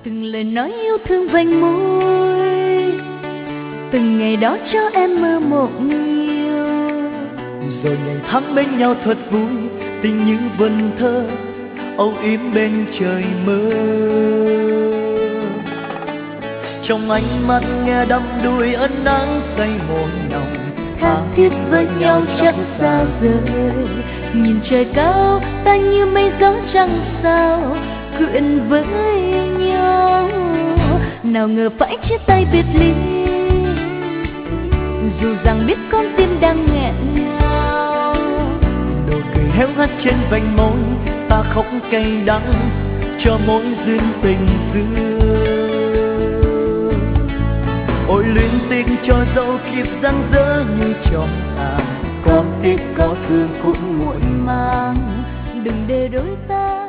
từng lời nói yêu thương vành môi, từng ngày đó cho em mơ một nhiều. Rồi ngày tháng bên nhau thật vui, tình như vần thơ âu yếm bên trời mơ. Trong ánh mắt nghe đắm đuối ân ái say môi nồng, Tha thiết với nhau chẳng xa rời. Nhìn trời cao ta như mây gió trăng sao, quyện với nhau. Nào ngờ phải chia tay biệt ly, dù rằng biết con tim đang nghẹn ngào. Nụ cười héo hắt trên vành môi, ta khóc cay đắng cho mỗi duyên tình xưa. Ôi luyến tiếc cho dẫu kiếp giăng dở như tròn tàn, có tiếc có thương cũng muộn màng. Đừng để đôi ta